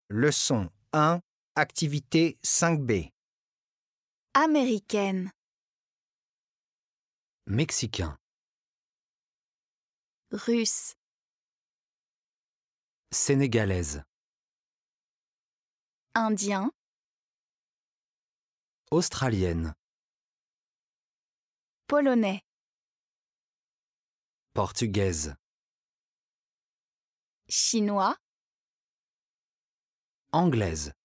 Leçon 1, activité 5B. Américaine, Mexicain, russe, sénégalaise, indien, australienne, polonais, portugaise, chinois, anglaise.